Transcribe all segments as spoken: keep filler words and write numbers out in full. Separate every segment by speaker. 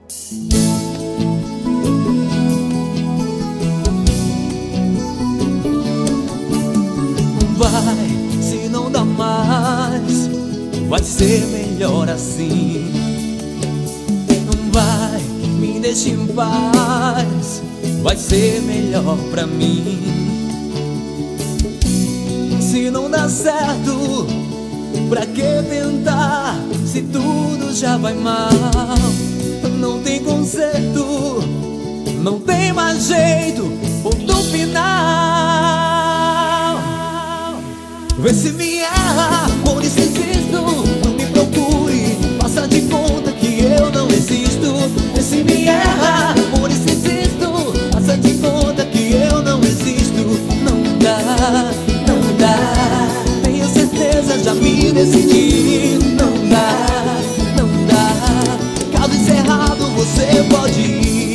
Speaker 1: Vai, se não dá mais, vai ser melhor assim. Vai, me deixe em paz, vai ser melhor pra mim. Se não dá certo, pra que tentar, se tudo já vai mal? Não tem conserto, não tem mais jeito, ponto final. Vê se me erra, amor, e se insisto, não me procure, faça de conta que eu não existo. Vê se me erra, amor, e se insisto, faça de conta que eu não existo. Não dá, não dá, tenho certeza, já me decidi. Não dá, não dá, caso encerrado você pode ir.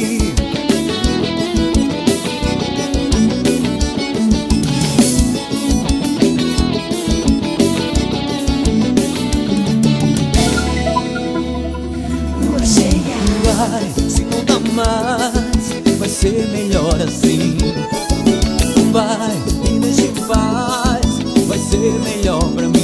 Speaker 1: Vai, se não dá mais, vai ser melhor assim. Vai, me deixe em paz, vai ser melhor pra mim.